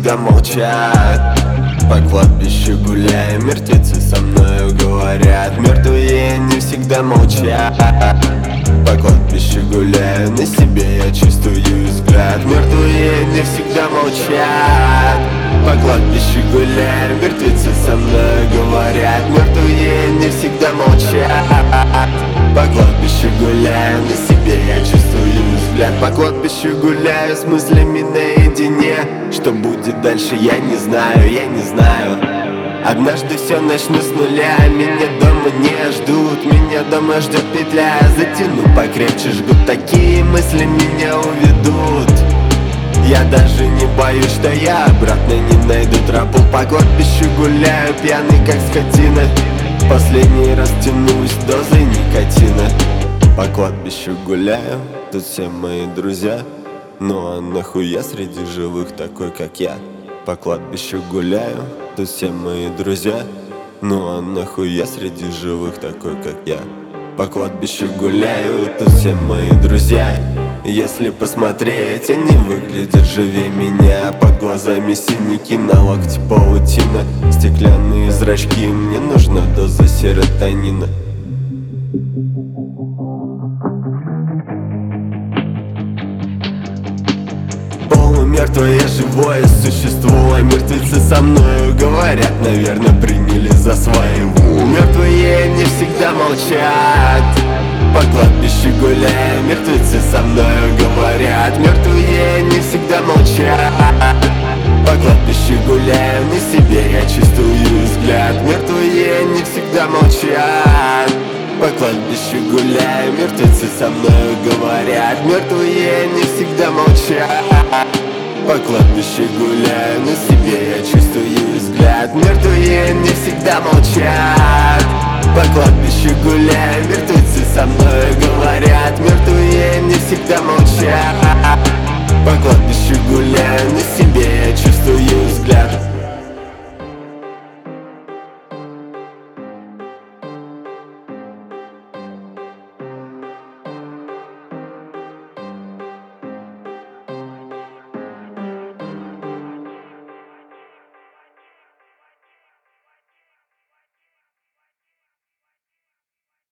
всегда молчат. По кладбищу гуляю, мертвецы со мною говорят. Мертвые не всегда молчат. По кладбищу гуляю, на себе я чувствую взгляд. Мертвые не всегда молчат. По кладбищу гуляю, мертвецы со мной говорят. Мертвые не всегда молчат. По кладбищу гуляю, на себе я чувствую взгляд. По кладбищу гуляю с мыслями наедине. Что будет дальше, я не знаю, я не знаю. Однажды все начну с нуля. Меня дома не ждут, меня дома ждет петля. Затяну покрепче, жгут, такие мысли меня уведут. Я даже не боюсь, что я обратно не найду тропу. По кладбищу гуляю, пьяный как скотина. Последний раз тянусь дозой никотина. По кладбищу гуляю, тут все мои друзья. Ну а нахуя среди живых такой, как я? По кладбищу гуляю, тут все мои друзья. Ну а нахуя среди живых такой, как я? По кладбищу гуляю, тут все мои друзья. Если посмотреть, они выглядят живее меня. Под глазами синяки, на локте паутина. Стеклянные зрачки, мне нужна доза серотонина. Полумертвое живое существо. Мертвецы со мною говорят, наверное, приняли за своего. Мертвые не всегда молчат. По кладбищу гуляю, мертвецы со мною говорят. Мертвые не всегда молчат. По кладбищу гуляю, на себе я чувствую взгляд. Мертвые не всегда молчат. По кладбищу гуляю, мертвецы со мною говорят. Мертвые не всегда молчат. По кладбищу гуляю, на себе я чувствую взгляд. Мертвые не всегда молчат. По кладбищу гуляю, мертвецы со мной говорят. Мертвые не всегда